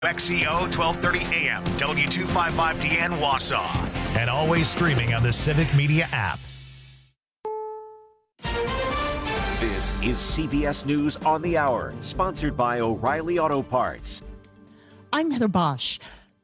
XCO 1230 AM, W255DN Wausau, and always streaming on the Civic Media app. This is CBS News on the Hour, sponsored by O'Reilly Auto Parts. I'm Heather Bosch.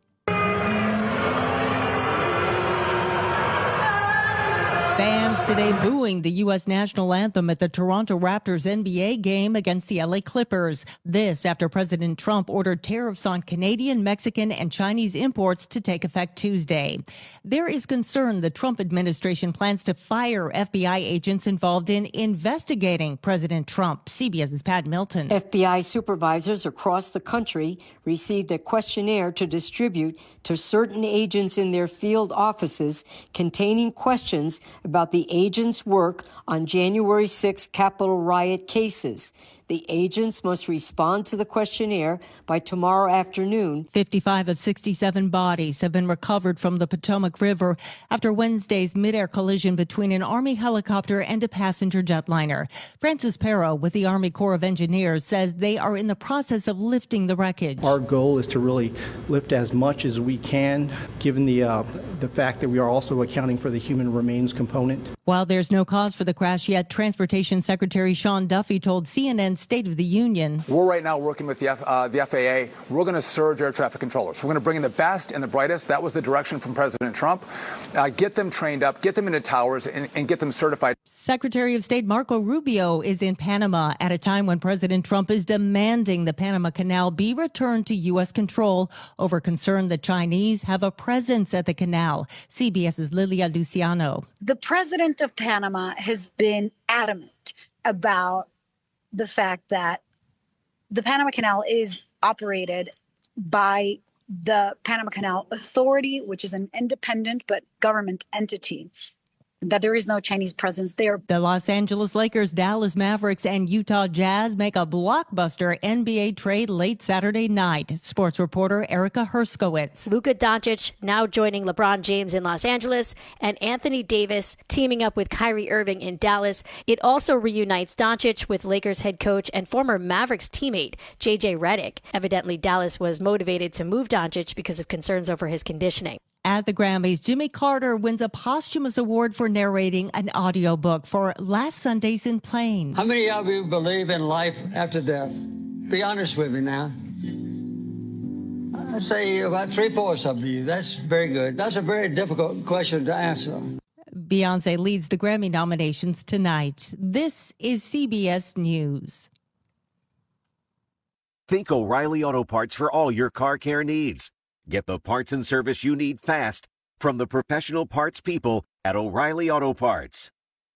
Fans today booing the U.S. national anthem at the Toronto Raptors NBA game against the LA Clippers. This after President Trump ordered tariffs on Canadian, Mexican, and Chinese imports to take effect Tuesday. There is concern the Trump administration plans to fire FBI agents involved in investigating President Trump. CBS's Pat Milton. FBI supervisors across the country received a questionnaire to distribute to certain agents in their field offices containing questions about the agents' work on January 6 Capitol riot cases. The agents must respond to the questionnaire by tomorrow afternoon. 55 of 67 bodies have been recovered from the Potomac River after Wednesday's mid-air collision between an Army helicopter and a passenger jetliner. Francis Perro with the Army Corps of Engineers says they are in the process of lifting the wreckage. Our goal is to really lift as much as we can, given the fact that we are also accounting for the human remains component. While there's no cause for the crash yet, Transportation Secretary Sean Duffy told CNN State of the Union. We're right now working with the FAA. We're going to surge air traffic controllers. We're going to bring in the best and the brightest. That was the direction from President Trump. Get them trained up, get them into towers, and get them certified. Secretary of State Marco Rubio is in Panama at a time when President Trump is demanding the Panama Canal be returned to U.S. control over concern the Chinese have a presence at the canal. CBS's Lilia Luciano. The president of Panama has been adamant about the fact that the Panama Canal is operated by the Panama Canal Authority, which is an independent but government entity, that there is no Chinese presence there. The Los Angeles Lakers, Dallas Mavericks, and Utah Jazz make a blockbuster NBA trade late Saturday night. Sports reporter Erica Herskowitz. Luka Doncic now joining LeBron James in Los Angeles, and Anthony Davis teaming up with Kyrie Irving in Dallas. It also reunites Doncic with Lakers head coach and former Mavericks teammate JJ Redick. Evidently, Dallas was motivated to move Doncic because of concerns over his conditioning. At the Grammys, Jimmy Carter wins a posthumous award for narrating an audiobook for Last Sundays in Plains. How many of you believe in life after death? Be honest with me now. I'd say about 3/4 of you. That's very good. That's a very difficult question to answer. Beyonce leads the Grammy nominations tonight. This is CBS News. Think O'Reilly Auto Parts for all your car care needs. Get the parts and service you need fast from the professional parts people at O'Reilly Auto Parts.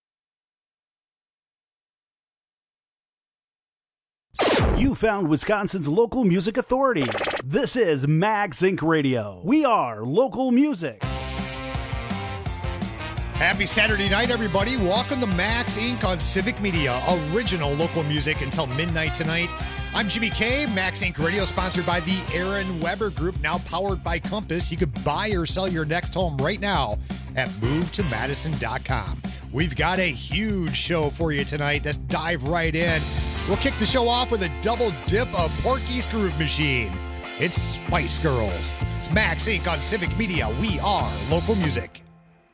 You found Wisconsin's local music authority. This is Max Inc. Radio. We are local music. Happy Saturday night, everybody. Welcome to Max Inc. on Civic Media, original local music until midnight tonight. I'm Jimmy K. Max Inc. Radio, sponsored by the Aaron Weber Group, now powered by Compass. You could buy or sell your next home right now at movetomadison.com. We've got a huge show for you tonight. Let's dive right in. We'll kick the show off with a double dip of Porky's Groove Machine. It's Spice Girls. It's Max Inc. on Civic Media. We are local music.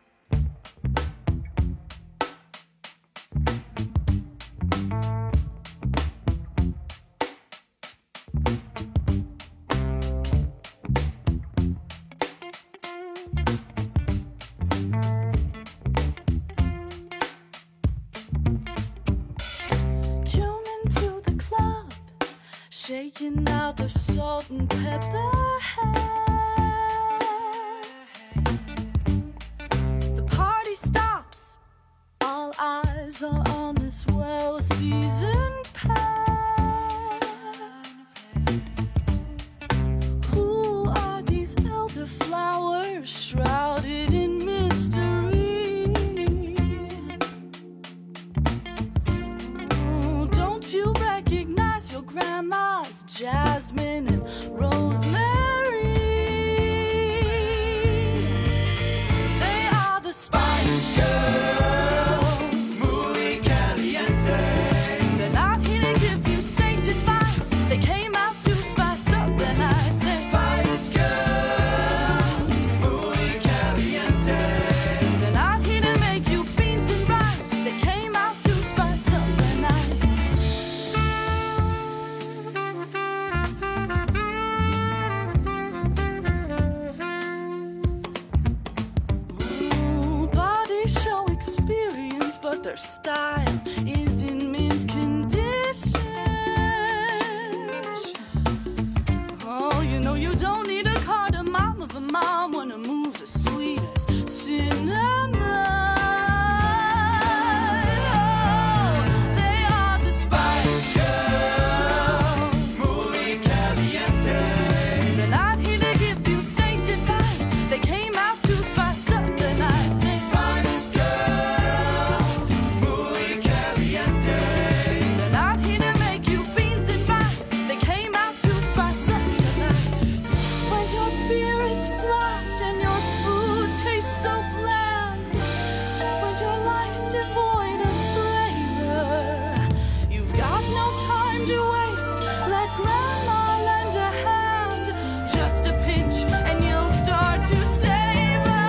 Shaking out the salt and pepper hair. The party stops. All eyes are on this well-seasoned pair. Who are these elderflowers shrouded in mystery? Oh, don't you recognize your grandma's jasmine and rosemary? They are the Spice Girls. Muy caliente. style is in mint condition. Oh, you know you don't need a cardamom of a mom when her moves are sweet as cinnamon. Oh, they are the Spice Girls, muy caliente. They're not here to give you sage advice. They came out to spice up the night. Say, Spice Girls, muy caliente. They're not here to make you beans and rice. They came out to spice up the night. When your beer is flat and your food tastes so bland, when your life's devoid of flavor, you've got no time to waste. Let Grandma lend a hand, just a pinch, and you'll start to savor.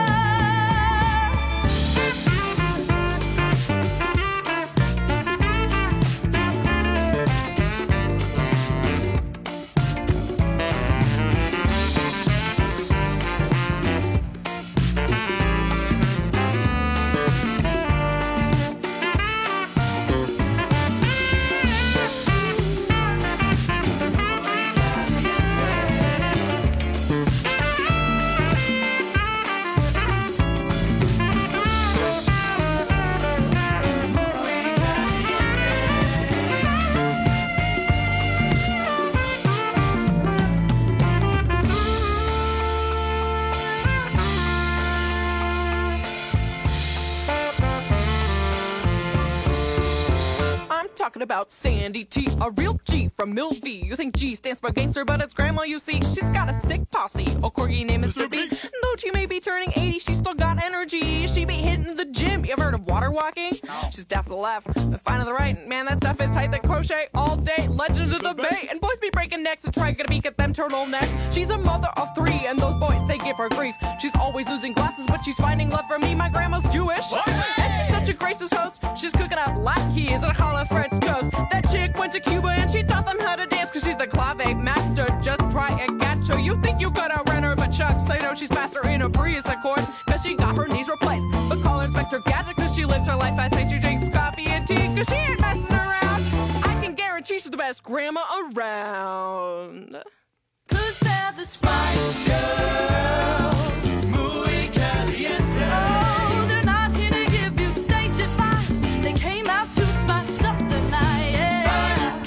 I'm talking about Sandy T, a real G from Mill V. You think G stands for gangster, but it's grandma, you see. She's got a sick posse, a corgi name is Ruby. Though she may be turning 80, she still got energy. She be hitting the gym. You ever heard of water walking? She's deaf to the left, but fine to the right. Man, that stuff is tight, that crochet all day. Legend of the Bay. And boys be breaking necks and trying to beak at them turtlenecks. She's a mother of 3, and those boys, they give her grief. She's always losing glasses, but she's finding love from me. My grandma's Jewish, and she's such a gracious host. She's cooking up latkes and challah French toast. That chick went to Cuba and she taught them how to dance, cause she's the clave master. Just try and catch her. You think you could outrun her, but Chuck, so you know she's master in a breeze, of course, cause she got her knees replaced. But call her Inspector Gadget, cause she lives her life as she drinks coffee and tea, cause she ain't messing around. I can guarantee she's the best grandma around. Cause they're the Spice Girls, muy caliente. Oh, they're not here to give you sage advice. They came out to spice up the night. Spice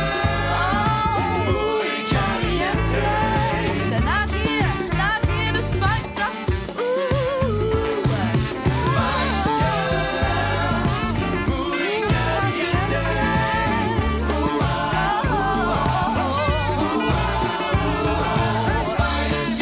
Girls, muy caliente. They're not here to spice up. Ooh, Spice Girls, muy caliente. Spice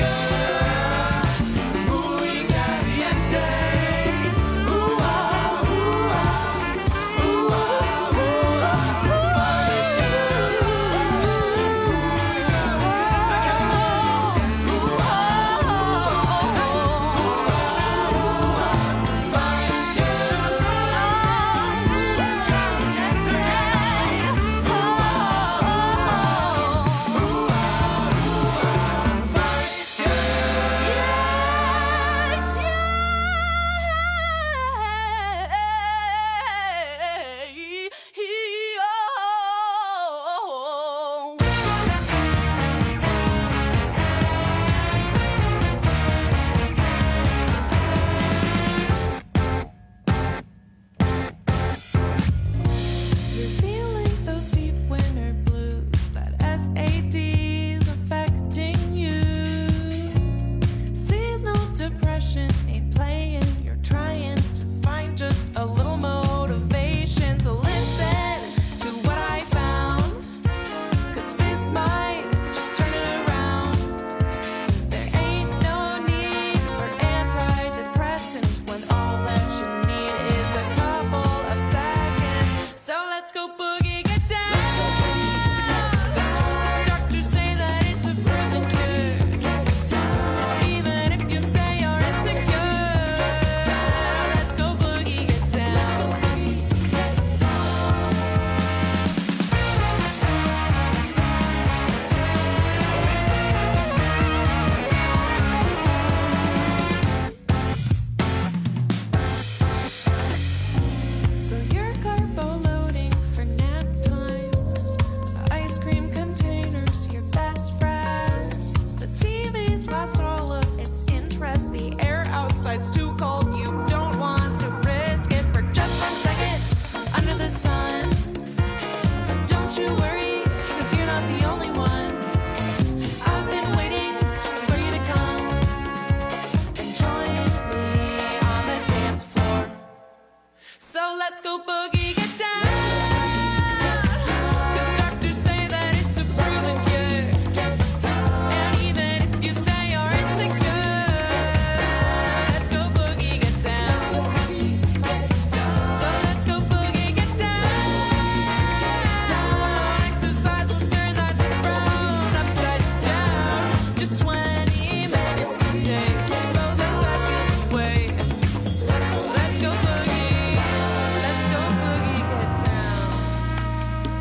outside's too cold. You don't want to risk it for just 1 second under the sun. Don't you worry, 'cause you're not the only one. I've been waiting for you to come and join me on the dance floor. So let's go boogie, get down. 'Cause doctors say that it's a proven cure. And even if you say you're insecure, let's go boogie, get down. So let's go boogie, get down. Exercise will turn that frown upside down. Just 20 minutes a day, blows those bad feels away. So let's go boogie, get down.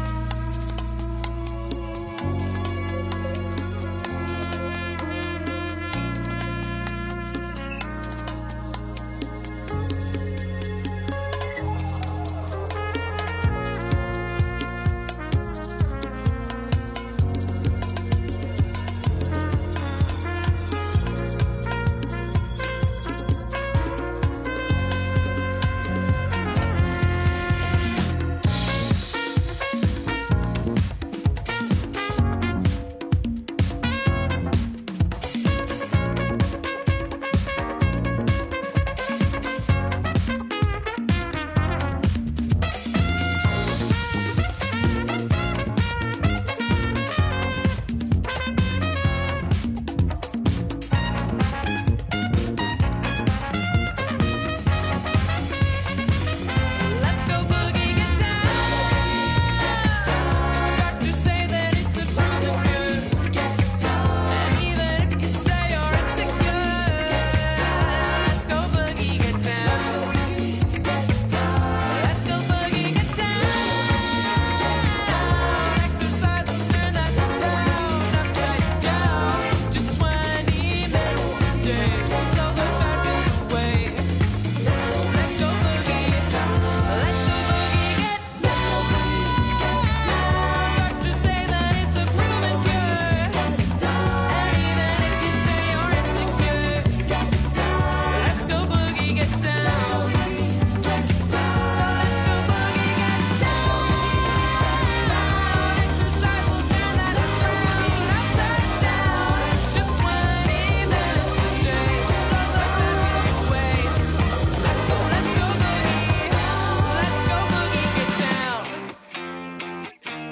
Let's go boogie, get down. Doctors say that it's a proven cure. And even if you say you're insecure, let's go boogie, get down. So let's go boogie, get down. Exercise will turn that frown upside down. Just 20 minutes a day, blows those bad feels away. Let's go boogie, let's go boogie, get down. Doctors say that it's a proven cure. And even if you say you're insecure, let's go boogie, get down. So let's go boogie, get down. Exercise will turn that frown upside down. Just 20 minutes a day, blows those bad feels away. So let's go boogie, get down.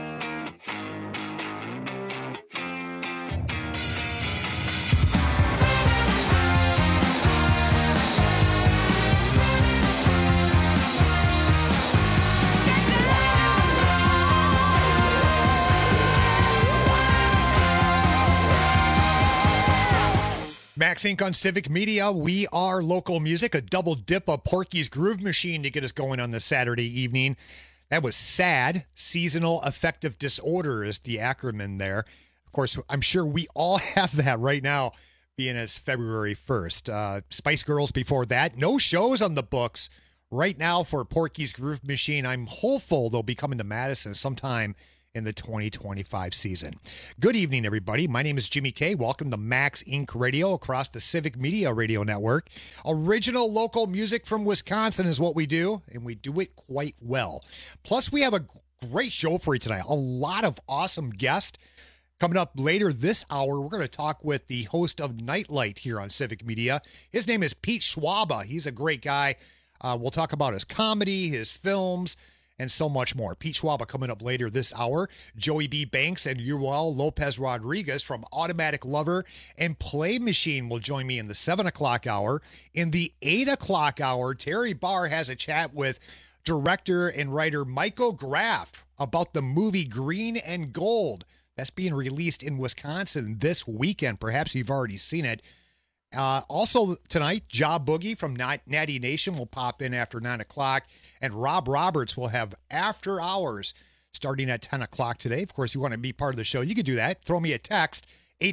Max Inc. on Civic Media. We are local music, a double dip of Porky's Groove Machine to get us going on this Saturday evening. That was SAD, Seasonal Affective Disorder is the acronym there. Of course, I'm sure we all have that right now, being as February 1st. Spice Girls before that. No shows on the books right now for Porky's Groove Machine. I'm hopeful they'll be coming to Madison sometime in the 2025 season. Good evening, everybody. My name is Jimmy K. Welcome to Max Inc. Radio across the Civic Media Radio Network. Original local music from Wisconsin is what we do, and we do it quite well. Plus, we have a great show for you tonight. A lot of awesome guests. Coming up later this hour, we're going to talk with the host of Nightlight here on Civic Media. His name is Pete Schwaba. He's a great guy. We'll talk about his comedy, his films, and so much more. Pete Schwaba coming up later this hour. Joey B. Banks and Yuval Lopez Rodriguez from Automatic Lover and Play Machine will join me in the 7 o'clock hour. In the 8 o'clock hour, Terry Barr has a chat with director and writer Michael Graff about the movie Green and Gold. That's being released in Wisconsin this weekend. Perhaps you've already seen it. Also tonight, Job Boogie from Natty Nation will pop in after 9 o'clock, and Rob Roberts will have After Hours starting at 10 o'clock today. Of course, you want to be part of the show, you can do that. Throw me a text,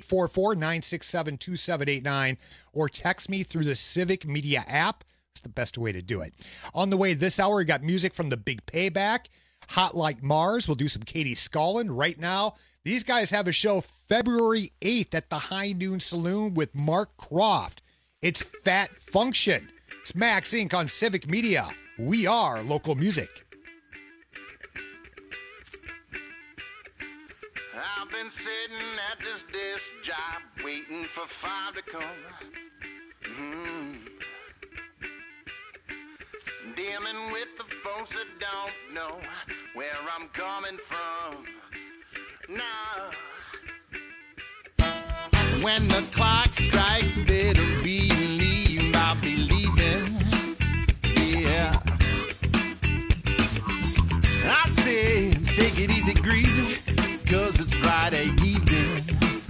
844-967-2789, or text me through the Civic Media app. It's the best way to do it. On the way this hour, we got music from The Big Payback, Hot Like Mars. We'll do some Katie Scullin. Right now, these guys have a show February 8th at the High Noon Saloon with Mark Croft. It's Fat Function. It's Max Inc. on Civic Media. We are local music. I've been sitting at this desk job waiting for 5 to come. Dealing with the folks that don't know where I'm coming from. Now, when the clock strikes, better believe I'll be leaving. Yeah. I say, take it easy, greasy, 'cause it's Friday evening.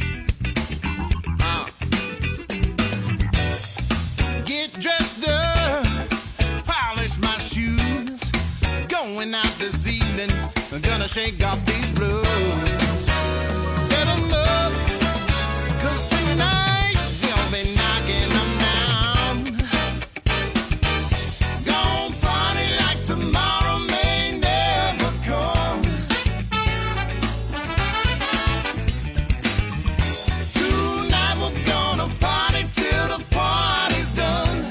Get dressed up, polish my shoes. Going out this evening, I'm gonna shake off these blues. Set 'em up, 'cause tonight they'll be knocking them down. Gonna party like tomorrow may never come. Tonight we're gonna party till the party's done.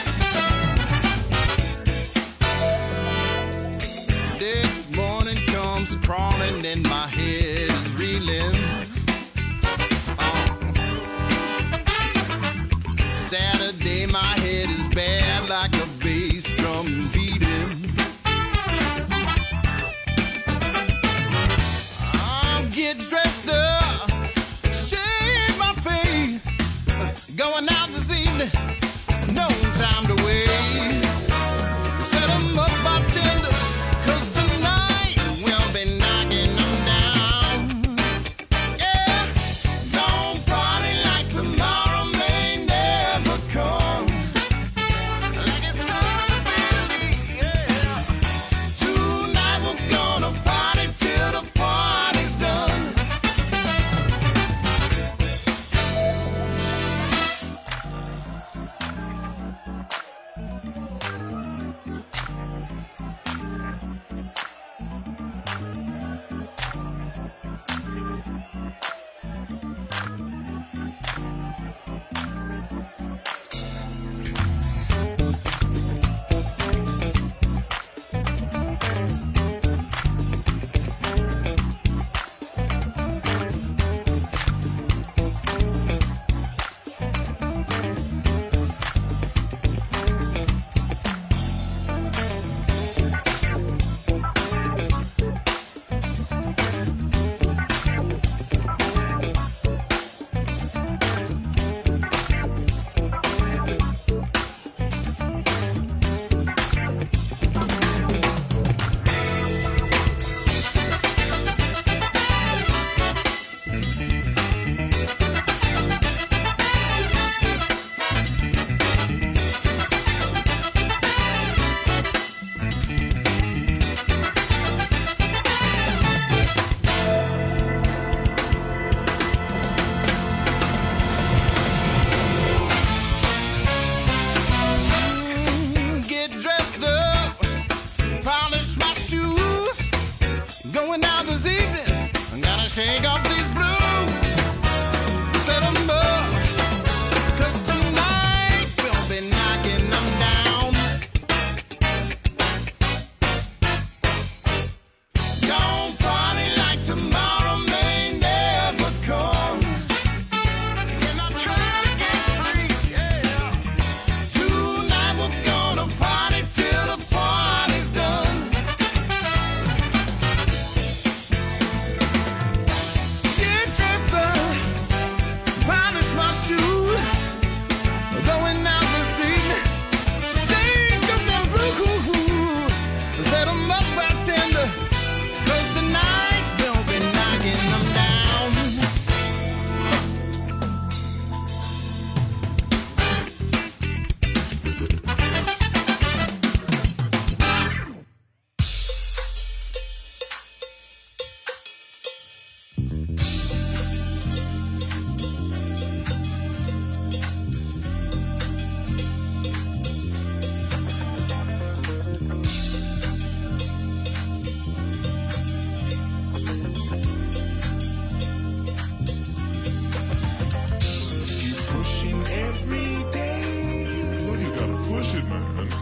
Next morning comes crawling and my head is reeling. Saturday my head is bad like a bass drum beating. I'll get dressed up, shave my face, going out this evening, no time to waste. Set 'em up, bartender, 'cause tonight we'll be knocking them down. Yeah, gonna party like tomorrow may never come. Like it's not really, yeah. Tonight we're gonna party till the party's done.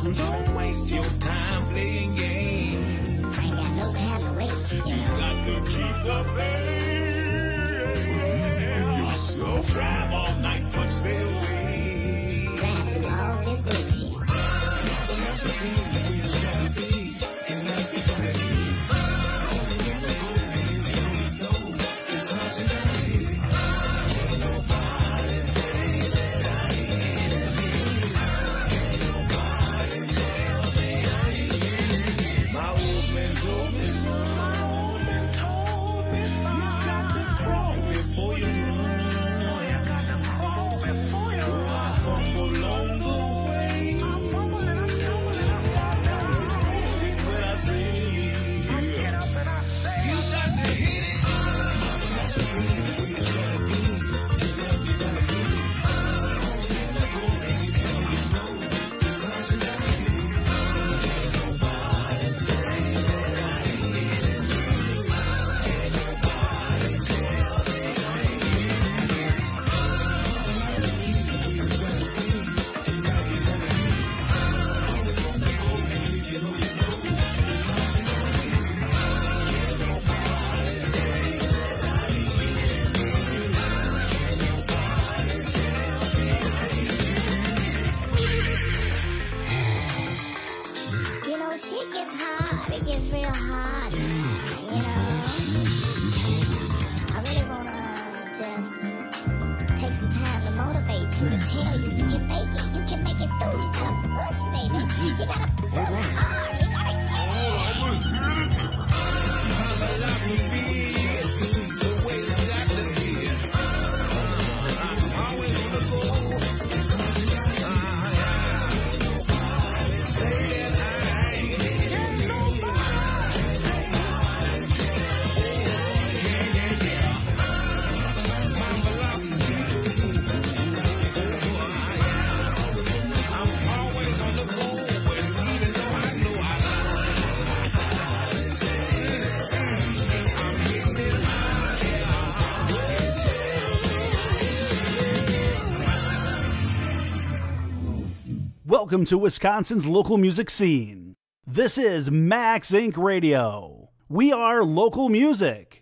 Don't waste your time playing games. I ain't got no time to waste. You got to keep the faith. Don't drive all night, but stay away. Drive through all this bullshit. That's the feeling that we just gotta be. And that's the gonna be. It's hard to die. Nobody say that I ain't nobody tell me I ain't. My old man told me, son. You got to crawl before you run. I fumble along the way. But I say, you got to hit it. That's the feeling we just gotta be. That's the gotta be. It's hard to die. Nobody say that I ain't. Nobody tell me I You know, shit gets hard. It gets real hard. You know, I really wanna just take some time to motivate you to tell you you can make it. You can make it through. You gotta push, baby. You gotta push hard. You gotta Welcome to Wisconsin's local music scene. This is Max Inc. Radio. We are local music.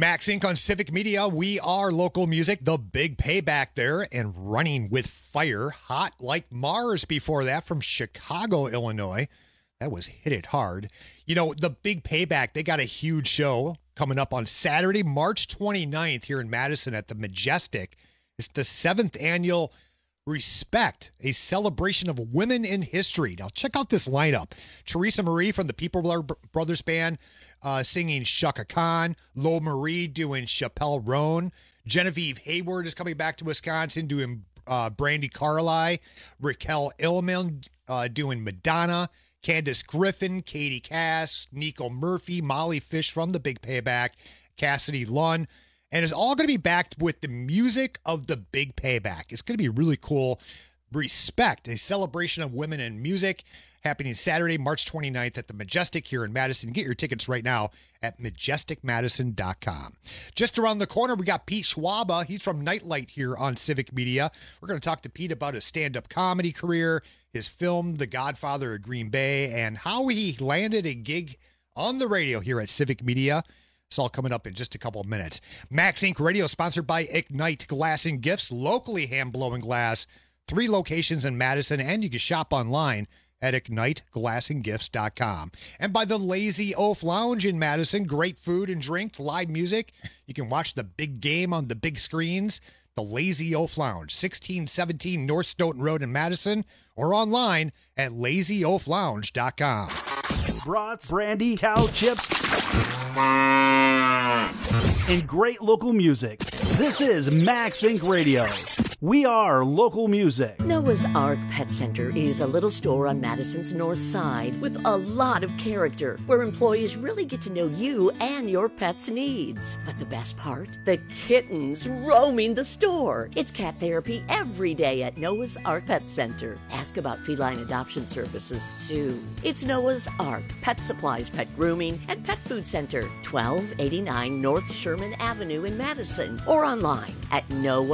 Max Inc. on Civic Media. We are local music. The Big Payback there, and Running with Fire. Hot Like Mars before that from Chicago, Illinois. That was Hit It Hard. You know, the Big Payback, they got a huge show coming up on Saturday, March 29th here in Madison at the Majestic. It's the 7th annual Respect, a celebration of women in history. Now, check out this lineup. Teresa Marie from the People Brothers Band singing Shaka Khan. Lo Marie doing Chappelle Roan. Genevieve Hayward is coming back to Wisconsin doing Brandy Carlisle. Raquel Illman doing Madonna. Candace Griffin, Katie Cass, Nico Murphy, Molly Fish from the Big Payback, Cassidy Lunn. And it's all going to be backed with the music of the Big Payback. It's going to be really cool. Respect, a celebration of women in music, happening Saturday, March 29th at the Majestic here in Madison. Get your tickets right now at majesticmadison.com. Just around the corner, we got Pete Schwaba. He's from Nightlight here on Civic Media. We're going to talk to Pete about his stand-up comedy career, his film, The Godfather of Green Bay, and how he landed a gig on the radio here at Civic Media. It's all coming up in just a couple of minutes. Max Inc. Radio, sponsored by Ignite Glass and Gifts, locally hand-blowing glass. 3 locations in Madison, and you can shop online at IgniteGlassandGifts.com. And by the Lazy Oaf Lounge in Madison, great food and drink, live music. You can watch the big game on the big screens. The Lazy Oaf Lounge, 1617 North Stoughton Road in Madison, or online at LazyOafLounge.com. Brats, brandy, cow chips, and great local music. This is Max Inc. Radio. We are local music. Noah's Ark Pet Center is a little store on Madison's north side with a lot of character, where employees really get to know you and your pet's needs. But the best part? The kittens roaming the store. It's cat therapy every day at Noah's Ark Pet Center. Ask about feline adoption services, too. It's Noah's Ark Pet Supplies, Pet Grooming, and Pet Food Center, 1289 North Sherman Avenue in Madison, or online at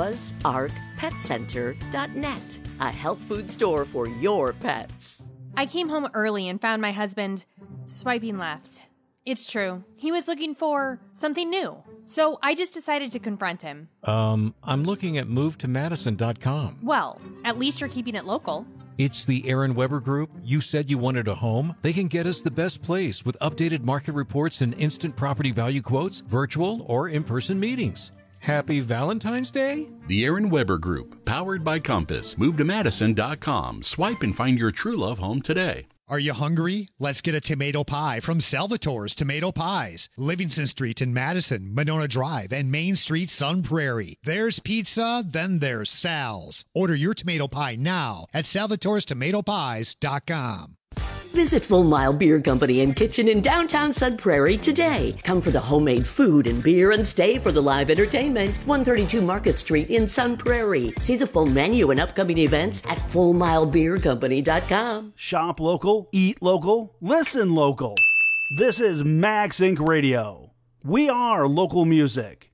noahsarkpetcenter.net, a health food store for your pets. I came home early and found my husband swiping left. It's true. He was looking for something new. So I just decided to confront him. I'm looking at movetomadison.com. Well, at least you're keeping it local. It's the Aaron Weber Group. You said you wanted a home? They can get us the best place with updated market reports and instant property value quotes, virtual or in-person meetings. Happy Valentine's Day? The Aaron Weber Group, powered by Compass. Move to Madison.com. Swipe and find your true love home today. Are you hungry? Let's get a tomato pie from Salvatore's Tomato Pies. Livingston Street in Madison, Monona Drive, and Main Street, Sun Prairie. There's pizza, then there's Sal's. Order your tomato pie now at salvatorestomatopies.com. Visit Full Mile Beer Company and Kitchen in downtown Sun Prairie today. Come for the homemade food and beer and stay for the live entertainment. 132 Market Street in Sun Prairie. See the full menu and upcoming events at FullMileBeerCompany.com. Shop local, eat local, listen local. This is Max Inc. Radio. We are local music.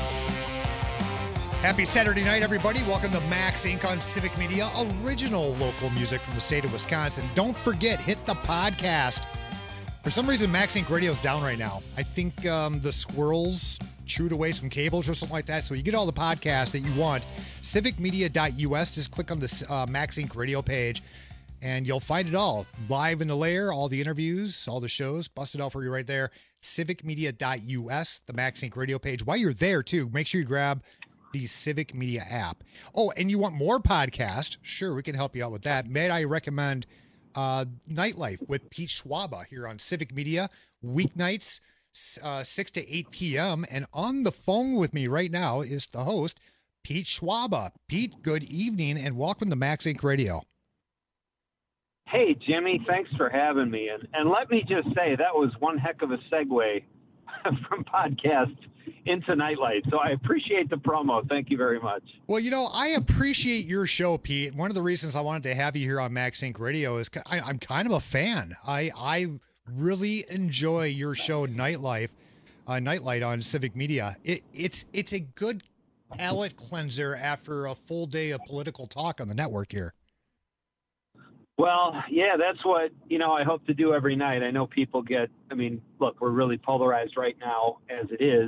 Happy Saturday night, everybody. Welcome to Max Inc. on Civic Media, original local music from the state of Wisconsin. Don't forget, hit the podcast. For some reason, Max Inc. Radio is down right now. I think the squirrels chewed away some cables or something like that. So you get all the podcasts that you want. Civicmedia.us. Just click on the Max Inc. Radio page, and you'll find it all. Live in the layer, all the interviews, all the shows. Busted out for you right there. Civicmedia.us, the Max Inc. Radio page. While you're there, too, make sure you grab the Civic Media app. Oh, and you want more podcasts? Sure, we can help you out with that. May I recommend Nightlife with Pete Schwaba here on Civic Media, weeknights, 6 to 8 p.m. And on the phone with me right now is the host, Pete Schwaba. Pete, good evening and welcome to Max Inc. Radio. Hey, Jimmy, thanks for having me. And let me just say, that was one heck of a segue from podcast into Nightlight. So I appreciate the promo. Thank you very much. Well, you know, I appreciate your show, Pete. One of the reasons I wanted to have you here on Max Inc. Radio is I'm kind of a fan. I really enjoy your show, Nightlight on Civic Media. It's a good palate cleanser after a full day of political talk on the network here. Well, yeah, that's what, I hope to do every night. I know people look, we're really polarized right now as it is.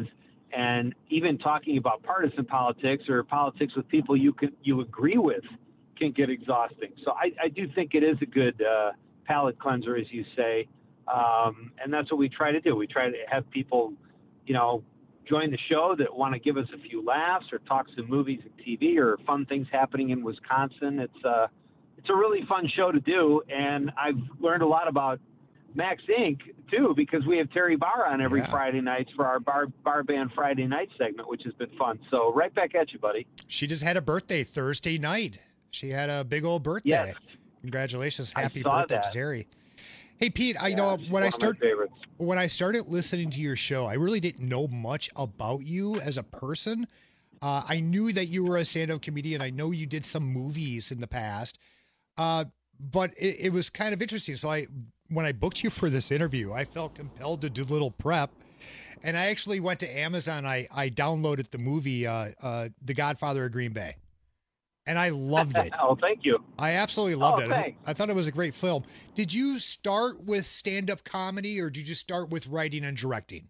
And even talking about partisan politics or politics with people you agree with can get exhausting. So I do think it is a good palate cleanser, as you say. And that's what we try to do. We try to have people, join the show that want to give us a few laughs or talk some movies and TV or fun things happening in Wisconsin. It's a really fun show to do. And I've learned a lot about Max Inc. too, because we have Terry Barr on every Friday nights for our bar band Friday night segment, which has been fun. So right back at you, buddy. She just had a birthday Thursday night. She had a big old birthday. Yes. Congratulations. Happy birthday to Terry. Hey, Pete, when I started listening to your show, I really didn't know much about you as a person. I knew that you were a stand-up comedian. I know you did some movies in the past, but it was kind of interesting. So when I booked you for this interview, I felt compelled to do a little prep, and I actually went to Amazon. I downloaded the movie The Godfather of Green Bay. And I loved it. Oh, thank you. I absolutely loved it. Thanks. I thought it was a great film. Did you start with stand-up comedy, or did you start with writing and directing?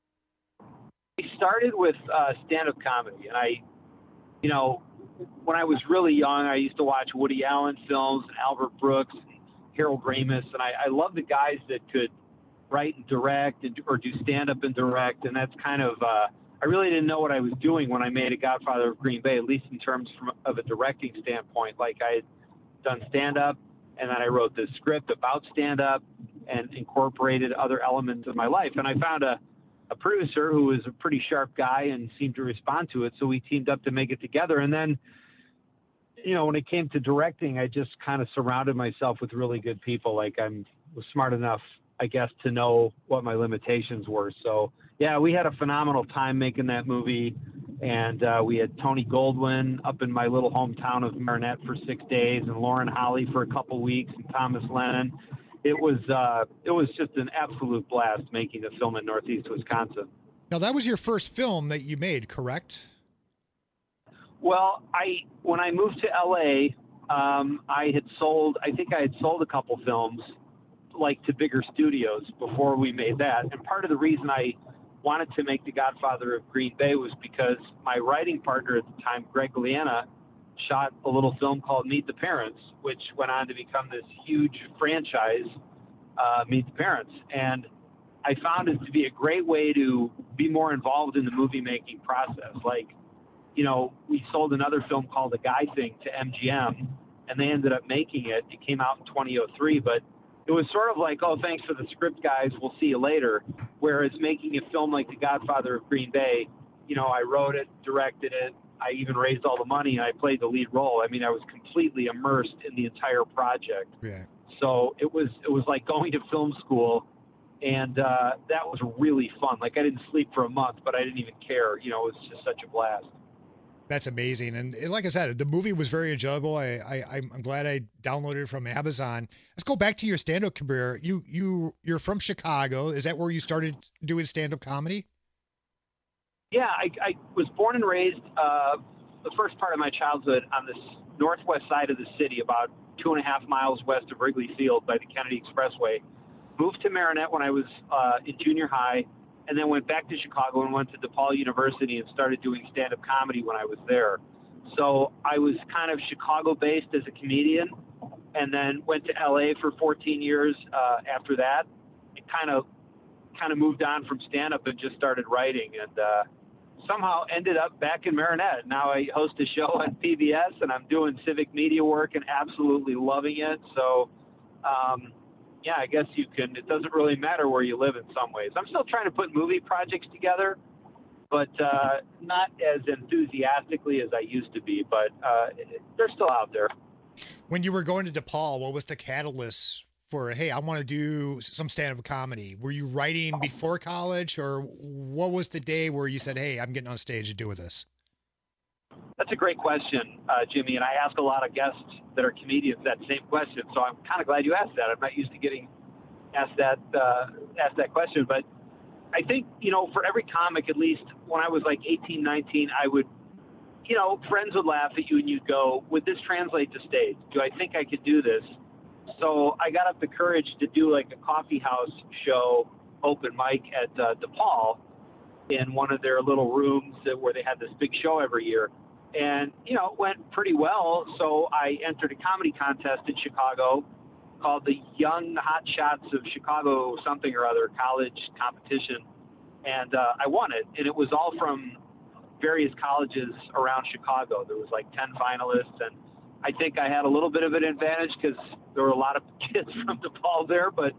I started with stand-up comedy. And when I was really young, I used to watch Woody Allen films and Albert Brooks and Harold Ramis. And I love the guys that could write and direct or do stand-up and direct. And that's kind of... I really didn't know what I was doing when I made A Godfather of Green Bay, at least in terms of a directing standpoint. Like, I had done stand-up, and then I wrote this script about stand-up and incorporated other elements of my life. And I found a producer who was a pretty sharp guy and seemed to respond to it, so we teamed up to make it together. And then, when it came to directing, I just kind of surrounded myself with really good people. Like, I was smart enough, I guess, to know what my limitations were. So, yeah, we had a phenomenal time making that movie, and we had Tony Goldwyn up in my little hometown of Marinette for 6 days, and Lauren Holly for a couple weeks, and Thomas Lennon. It was just an absolute blast making the film in Northeast Wisconsin. Now, that was your first film that you made, correct? Well, when I moved to LA, I think I had sold a couple films, like, to bigger studios before we made that. And part of the reason I wanted to make The Godfather of Green Bay was because my writing partner at the time, Greg Liana, shot a little film called Meet the Parents, which went on to become this huge franchise, Meet the Parents. And I found it to be a great way to be more involved in the movie making process. Like, we sold another film called The Guy Thing to MGM, and they ended up making it. It came out in 2003, but it was sort of like, oh, thanks for the script, guys. We'll see you later. Whereas making a film like The Godfather of Green Bay, I wrote it, directed it. I even raised all the money, and I played the lead role. I mean, I was completely immersed in the entire project. Yeah. So it was like going to film school, and that was really fun. Like, I didn't sleep for a month, but I didn't even care. It was just such a blast. That's amazing. And like I said, the movie was very enjoyable. I'm glad I downloaded it from Amazon. Let's go back to your stand-up career. You're from Chicago. Is that where you started doing stand-up comedy? Yeah, I was born and raised the first part of my childhood on the northwest side of the city, about 2.5 miles west of Wrigley Field by the Kennedy Expressway. Moved to Marinette when I was in junior high, and then went back to Chicago and went to DePaul University and started doing stand-up comedy when I was there. So I was kind of Chicago-based as a comedian, and then went to LA for 14 years after that. It kind of moved on from stand-up and just started writing, and somehow ended up back in Marinette. Now I host a show on PBS, and I'm doing civic media work and absolutely loving it. So, yeah, I guess it doesn't really matter where you live in some ways. I'm still trying to put movie projects together, but not as enthusiastically as I used to be, but they're still out there. When you were going to DePaul, what was the catalyst for, hey, I want to do some stand-up comedy? Were you writing before college, or what was the day where you said, hey, I'm getting on stage to do this? That's a great question, Jimmy, and I ask a lot of guests that are comedians that same question, so I'm kind of glad you asked that. I'm not used to getting asked that question, but I think, for every comic, at least when I was like 18, 19, I would, friends would laugh at you and you'd go, would this translate to stage? Do I think I could do this? So I got up the courage to do like a coffee house show open mic at DePaul. in one of their little rooms where they had this big show every year. And, you know, it went pretty well. So I entered a comedy contest in Chicago called the Young Hot Shots of Chicago something or other college competition. And I won it. And it was all from various colleges around Chicago. There was like 10 finalists. And I think I had a little bit of an advantage because there were a lot of kids from DePaul there. But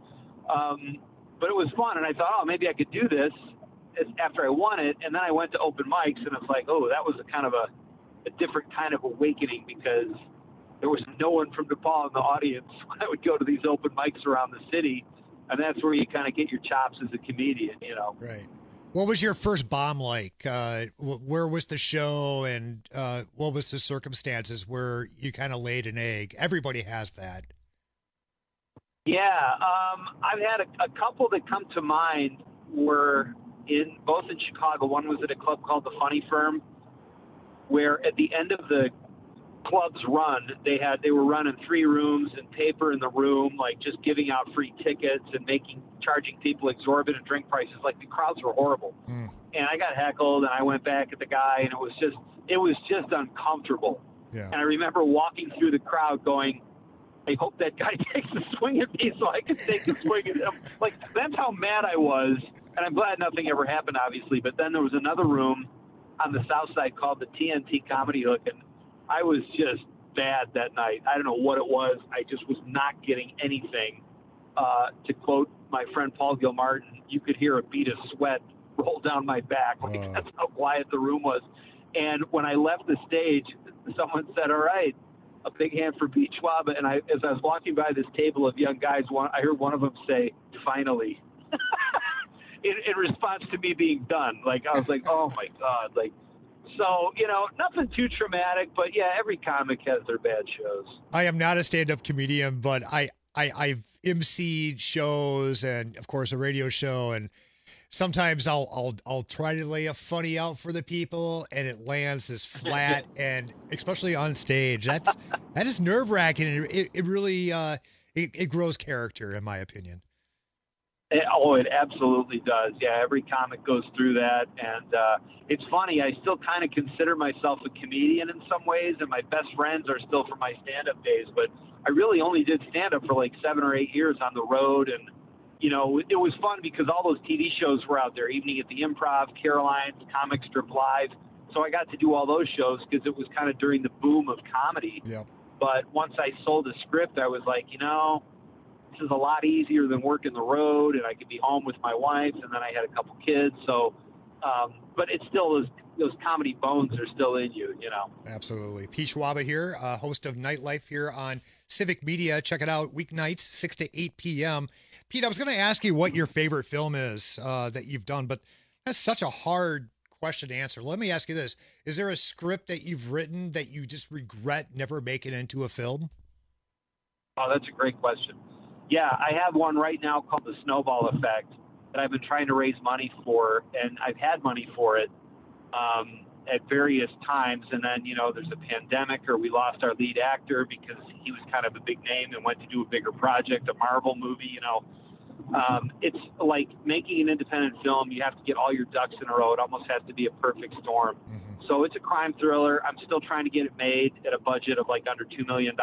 it was fun. And I thought, oh, maybe I could do this after I won it. And then I went to open mics, and it's like, oh, that was a kind of a different kind of awakening, because there was no one from DePaul in the audience when I would go to these open mics around the city. And that's where you kind of get your chops as a comedian, you know. Right. What was your first bomb like? Where was the show, and what was the circumstances where you kind of laid an egg? Everybody has that. Yeah. I've had a couple that come to mind were both in Chicago. One was at a club called the Funny Firm, where at the end of the club's run, they were running 3 rooms and paper in the room, like just giving out free tickets and charging people exorbitant drink prices. Like, the crowds were horrible. And I got heckled, and I went back at the guy, and it was just uncomfortable. Yeah. And I remember walking through the crowd going, I hope that guy takes a swing at me so I can take a swing at him. Like, that's how mad I was. And I'm glad nothing ever happened, obviously. But then there was another room on the south side called the TNT Comedy Hook, and I was just bad that night. I don't know what it was. I just was not getting anything. To quote my friend Paul Gilmartin, you could hear a bead of sweat roll down my back. Like, that's how quiet the room was. And when I left the stage, someone said, all right, a big hand for Pete Schwab. And as I was walking by this table of young guys, I heard one of them say, finally. In response to me being done. Like, I was like, oh my God. Like, so, you know, nothing too traumatic, but yeah, every comic has their bad shows. I am not a stand-up comedian, but I've emceed shows and, of course, a radio show, and sometimes I'll try to lay a funny out for the people, and it lands as flat, and especially on stage, that is nerve-wracking. And it really it grows character, in my opinion. It absolutely does. Yeah, every comic goes through that. And it's funny, I still kind of consider myself a comedian in some ways, and my best friends are still from my stand-up days. But I really only did stand-up for like 7 or 8 years on the road. And, you know, it was fun because all those TV shows were out there, Evening at the Improv, Caroline's, Comic Strip Live. So I got to do all those shows because it was kind of during the boom of comedy. Yeah. But once I sold a script, I was like, you know, this is a lot easier than working the road, and I could be home with my wife, and then I had a couple kids. So, but it's still those comedy bones are still in you, you know. Absolutely. Pete Schwab here, host of Nightlife here on Civic Media. Check it out weeknights, 6 to 8 p.m. Pete, I was going to ask you what your favorite film is that you've done, but that's such a hard question to answer. Let me ask you this. Is there a script that you've written that you just regret never making into a film? Oh, that's a great question. Yeah, I have one right now called The Snowball Effect that I've been trying to raise money for, and I've had money for it at various times. And then, you know, there's a pandemic, or we lost our lead actor because he was kind of a big name and went to do a bigger project, a Marvel movie, you know. It's like making an independent film. You have to get all your ducks in a row. It almost has to be a perfect storm. Mm-hmm. So it's a crime thriller. I'm still trying to get it made at a budget of like under $2 million.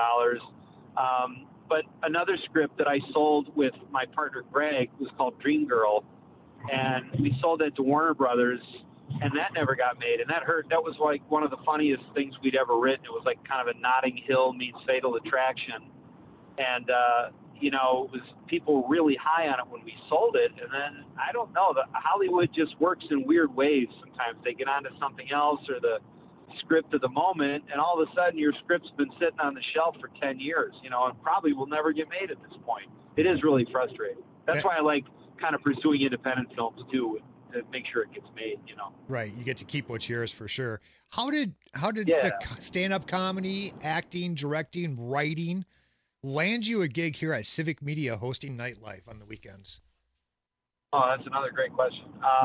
But another script that I sold with my partner Greg was called Dream Girl, and we sold it to Warner Brothers, and that never got made. And that hurt. That was like one of the funniest things we'd ever written. It was like kind of a Notting Hill meets Fatal Attraction. And, you know, it was people were really high on it when we sold it. And then, I don't know, Hollywood just works in weird ways. Sometimes they get onto something else or the script of the moment, and all of a sudden your script's been sitting on the shelf for 10 years, you know, and probably will never get made at this point. It is really frustrating. That's why I like kind of pursuing independent films too, to make sure it gets made, you know. Right. You get to keep what's yours for sure. How did the stand-up comedy, acting, directing, writing land you a gig here at Civic Media hosting Nightlife on the weekends? Oh, that's another great question.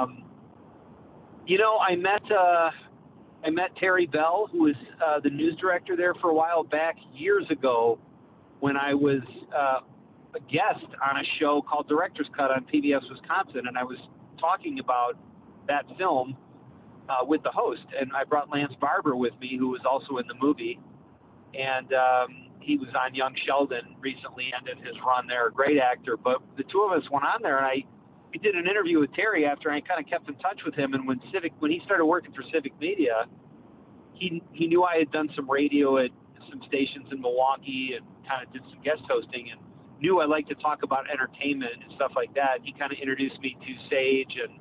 You know, I met Terry Bell, who was the news director there for a while back years ago when I was a guest on a show called Director's Cut on PBS Wisconsin, and I was talking about that film with the host. And I brought Lance Barber with me, who was also in the movie. And he was on Young Sheldon recently, ended his run there, a great actor. But the two of us went on there, and we did an interview with Terry after I kind of kept in touch with him. And when he started working for Civic Media, he knew I had done some radio at some stations in Milwaukee and kind of did some guest hosting, and knew I liked to talk about entertainment and stuff like that. He kind of introduced me to Sage and,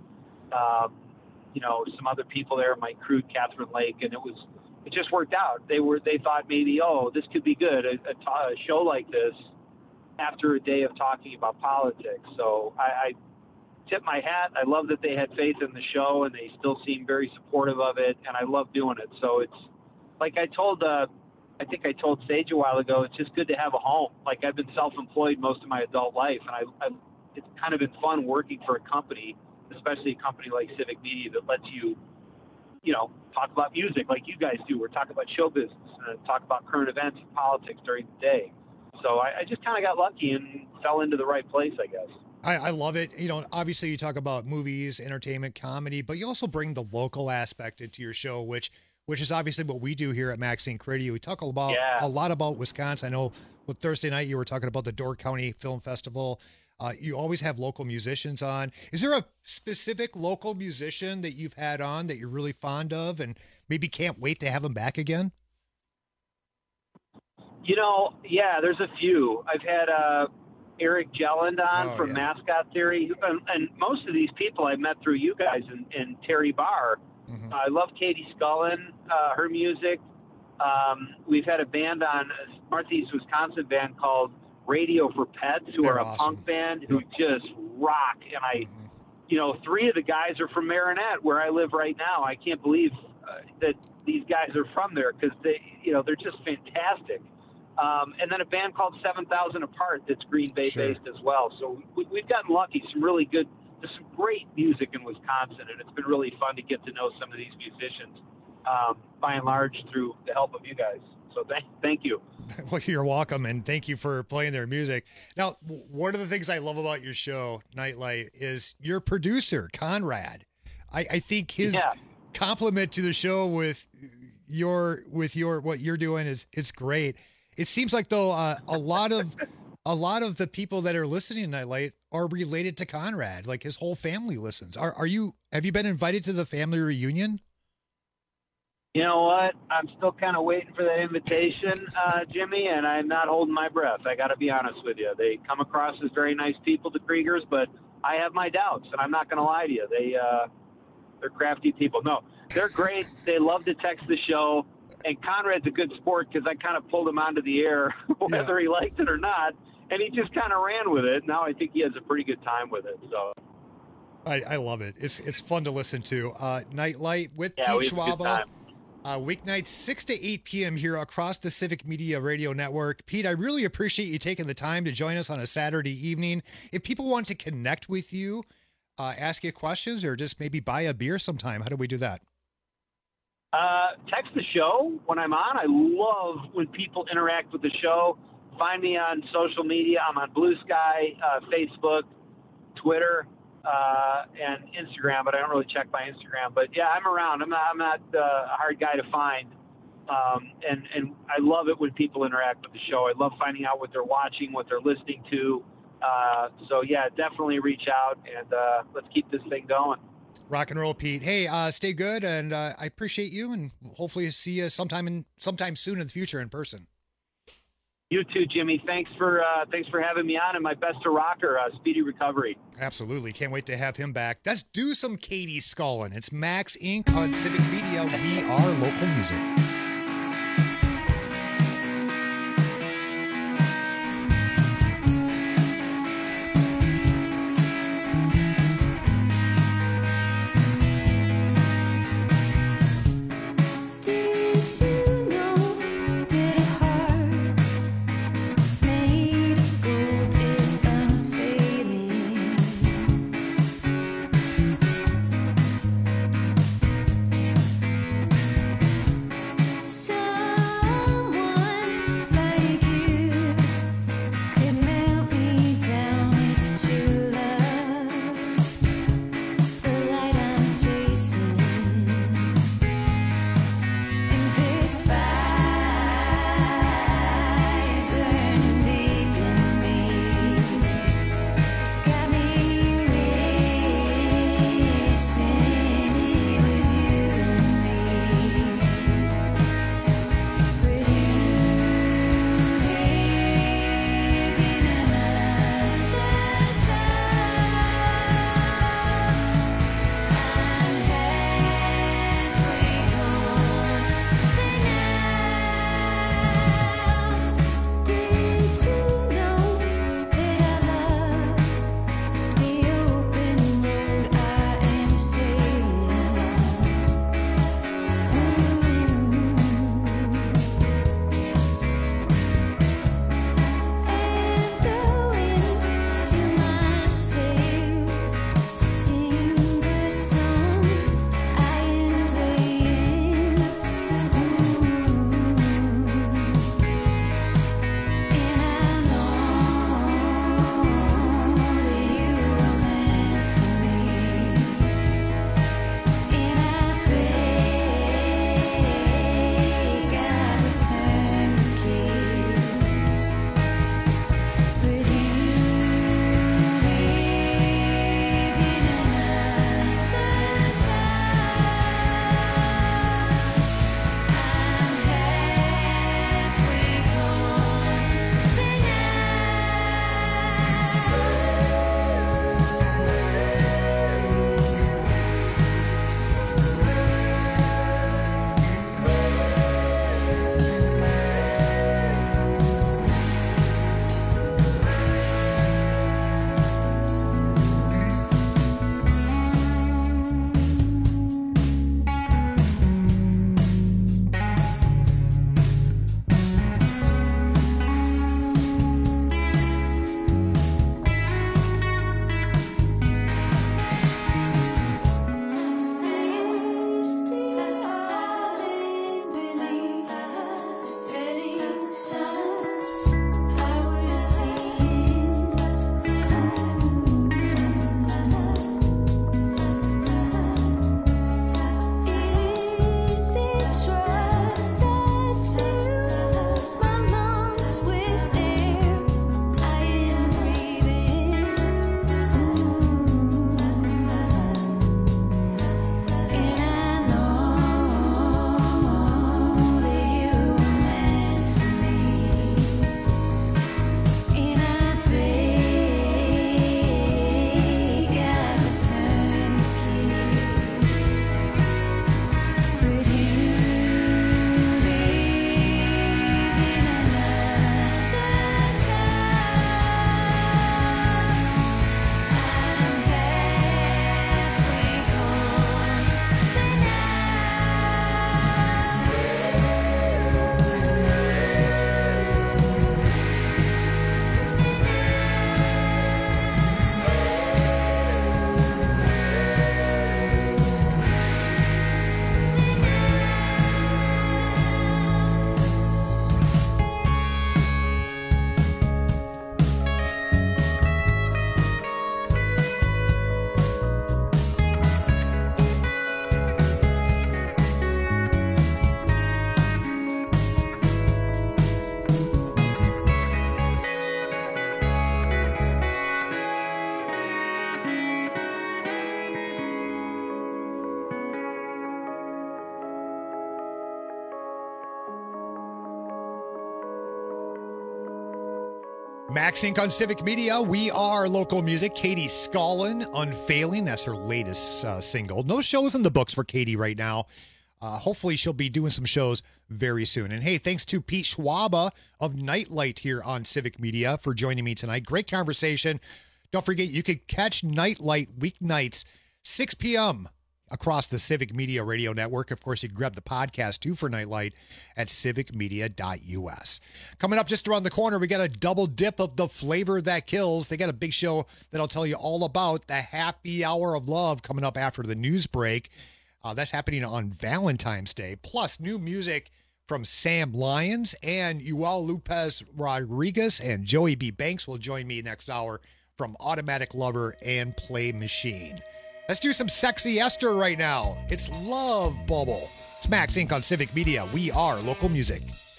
some other people there, Mike Crude, Catherine Lake, and it just worked out. They thought maybe, this could be good, a show like this after a day of talking about politics. So I tip my hat. I love that they had faith in the show, and they still seem very supportive of it, and I love doing it. So it's like I think I told Sage a while ago, it's just good to have a home. Like, I've been self-employed most of my adult life, and it's kind of been fun working for a company, especially a company like Civic Media that lets you, talk about music like you guys do, or talk about show business, and talk about current events and politics during the day. So I just kind of got lucky and fell into the right place, I guess. I love it. Obviously you talk about movies, entertainment, comedy, but you also bring the local aspect into your show, which is obviously what we do here at Max Inc. Radio. We talk a lot about Wisconsin. I know with Thursday night you were talking about the Door County Film Festival. You always have local musicians on. Is there a specific local musician that you've had on that you're really fond of and maybe can't wait to have them back again? Yeah, there's a few. I've had Eric Jelland on from Mascot Theory, and most of these people I met through you guys and Terry Barr. Mm-hmm. I love Katie Scullin, her music. We've had a band on, a Northeast Wisconsin band called Radio for Pets, who are a punk band who just rock. And three of the guys are from Marinette, where I live right now. I can't believe that these guys are from there, because they're just fantastic. And then a band called 7,000 Apart that's Green Bay based as well. So we've gotten lucky. There's some great music in Wisconsin, and it's been really fun to get to know some of these musicians, by and large, through the help of you guys. So thank you. Well, you're welcome, and thank you for playing their music. Now, one of the things I love about your show, Nightlight, is your producer, Conrad. I think his compliment to the show with your what you're doing is great. It seems like, though, a lot of the people that are listening to Nightlight are related to Conrad. Like, his whole family listens. Have you been invited to the family reunion? You know what? I'm still kind of waiting for that invitation, Jimmy, and I'm not holding my breath. I got to be honest with you. They come across as very nice people, the Kriegers, but I have my doubts, and I'm not going to lie to you. They're crafty people. No, they're great. They love to text the show, and Conrad's a good sport because I kind of pulled him onto the air, whether he liked it or not, and he just kind of ran with it. Now I think he has a pretty good time with it. So I love it. It's fun to listen to. Nightlight with Pete Schwabel. Weeknights 6 to 8 p.m. here across the Civic Media Radio Network. Pete, I really appreciate you taking the time to join us on a Saturday evening. If people want to connect with you, ask you questions, or just maybe buy a beer sometime, how do we do that? Text the show when I'm on. I love when people interact with the show. Find me on social media. I'm on Blue Sky, Facebook, Twitter, and Instagram, but I don't really check my Instagram. But yeah, I'm around. I'm not a hard guy to find. And I love it when people interact with the show. I love finding out what they're watching, what they're listening to. So yeah, definitely reach out, and let's keep this thing going. Rock and roll, Pete. Hey, stay good, and I appreciate you, and hopefully see you sometime soon in the future in person. You too, Jimmy. Thanks for having me on, and my best to Rocker. Speedy recovery. Absolutely. Can't wait to have him back. Let's do some Katie Scullin. It's Max Inc. on Civic Media. We are local music. Max Inc. on Civic Media. We are local music. Katie Scullin, Unfailing. That's her latest single. No shows in the books for Katie right now. Hopefully she'll be doing some shows very soon. And hey, thanks to Pete Schwaba of Nightlight here on Civic Media for joining me tonight. Great conversation. Don't forget, you can catch Nightlight weeknights, 6 p.m. across the Civic Media radio network. Of course, you can grab the podcast too for Nightlight at civicmedia.us. Coming up just around the corner, we got a double dip of the flavor that kills. They got a big show that I'll tell you all about. The Happy Hour of Love coming up after the news break. That's happening on Valentine's Day. Plus, new music from Sam Lyons and Joel Lopez Rodriguez, and Joey B. Banks will join me next hour from Automatic Lover and Play Machine. Let's do some sexy Esther right now. It's Love Bubble. It's Max Inc. on Civic Media. We are local music.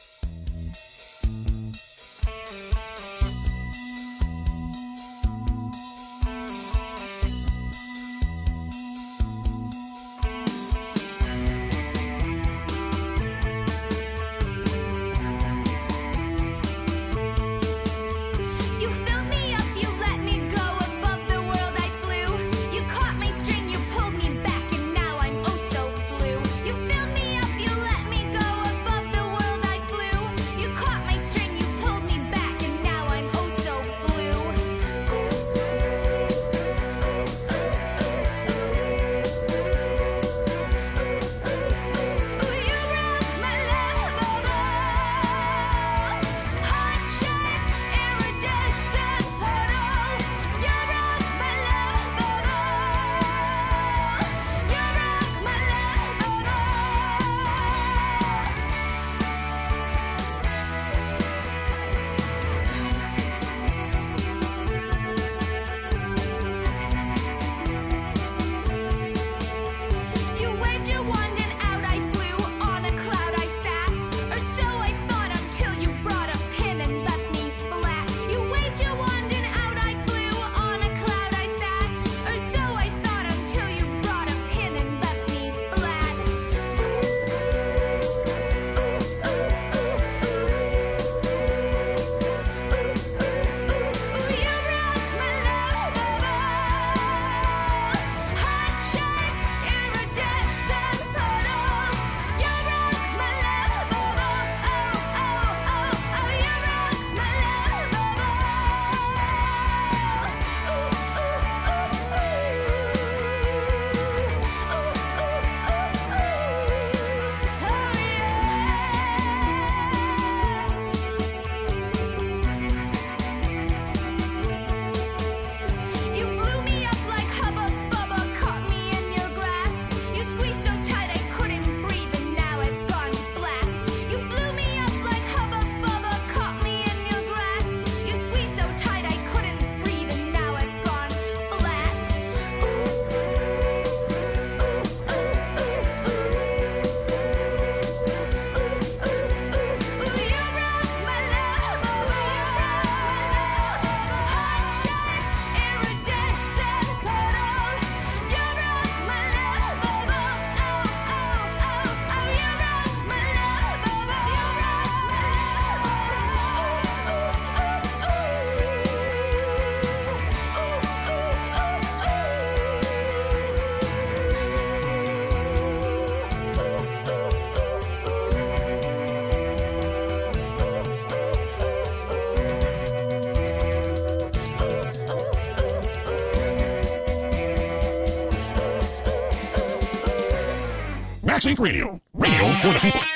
Max Inc. Radio. Radio for the people.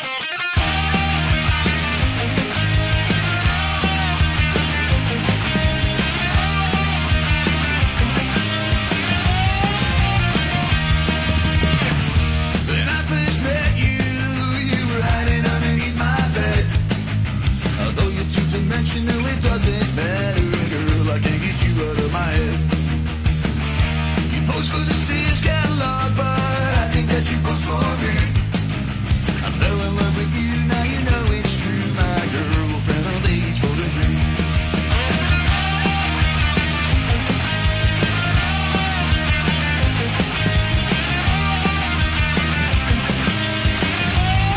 When I first met you, you were hiding underneath my bed. Although you're two-dimensional, it doesn't matter, girl, I can't get you out of my head. You post for the Sears catalog, but I think that you post for me. I fell in love with you, now you know it's true, my girlfriend of age 43.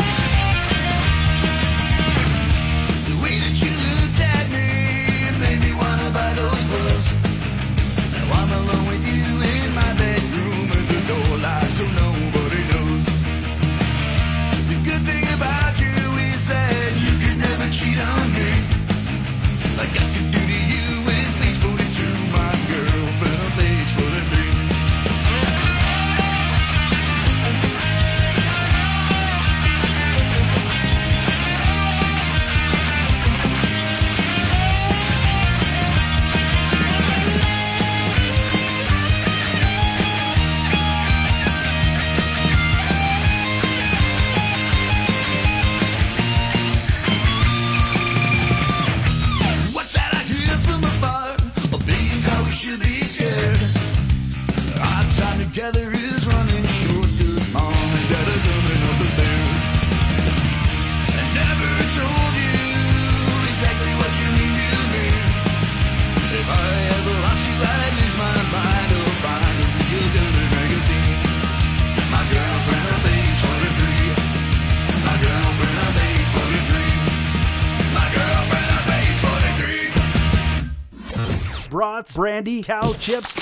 The way that you looked at me made me cheat on me. Like I could do to you with Page 42, my girlfriend on Page 43. What's that I hear from afar? A being how we should be scared. Our time together is running short. Good mom, and dad are coming up the stairs. I never told you exactly what you mean to me. If I ever lost you, I'd lose my mind or find a real good magazine. My girlfriend on Page 43. My girlfriend on Page 43. My girlfriend on Page 43. Brats, brandy, cow chips,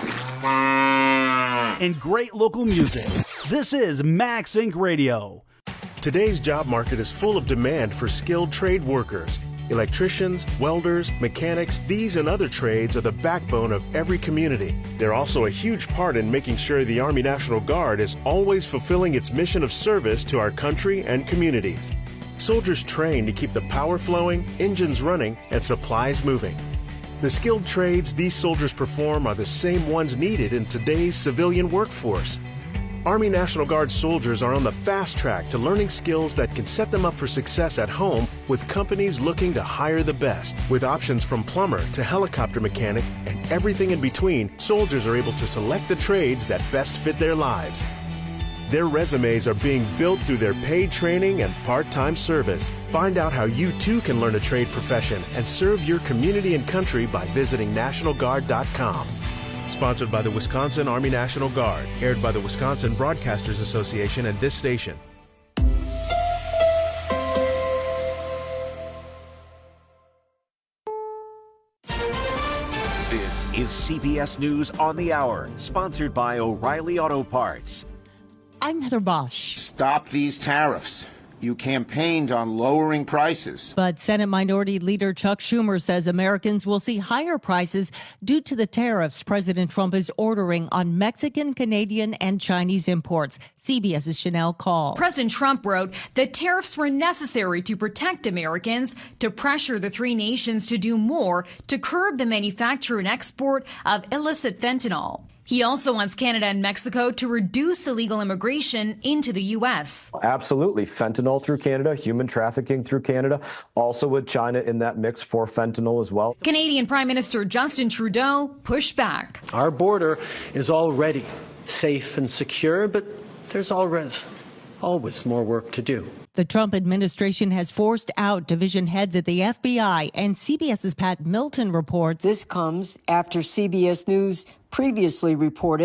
and great local music. This is Max Inc. Radio. Today's job market is full of demand for skilled trade workers. Electricians, welders, mechanics, these and other trades are the backbone of every community. They're also a huge part in making sure the Army National Guard is always fulfilling its mission of service to our country and communities. Soldiers train to keep the power flowing, engines running, and supplies moving. The skilled trades these soldiers perform are the same ones needed in today's civilian workforce. Army National Guard soldiers are on the fast track to learning skills that can set them up for success at home with companies looking to hire the best. With options from plumber to helicopter mechanic and everything in between, soldiers are able to select the trades that best fit their lives. Their resumes are being built through their paid training and part-time service. Find out how you too can learn a trade profession and serve your community and country by visiting NationalGuard.com. Sponsored by the Wisconsin Army National Guard. Aired by the Wisconsin Broadcasters Association and this station. This is CBS News on the Hour, sponsored by O'Reilly Auto Parts. I'm Heather Bosch. Stop these tariffs. You campaigned on lowering prices. But Senate Minority Leader Chuck Schumer says Americans will see higher prices due to the tariffs President Trump is ordering on Mexican, Canadian, and Chinese imports. CBS's Chanel Call. President Trump wrote that tariffs were necessary to protect Americans, to pressure the three nations to do more to curb the manufacture and export of illicit fentanyl. He also wants Canada and Mexico to reduce illegal immigration into the U.S. Absolutely. Fentanyl through Canada, human trafficking through Canada, also with China in that mix for fentanyl as well. Canadian Prime Minister Justin Trudeau pushed back. Our border is already safe and secure, but there's always more work to do. The Trump administration has forced out division heads at the FBI, and CBS's Pat Milton reports. This comes after CBS News previously reported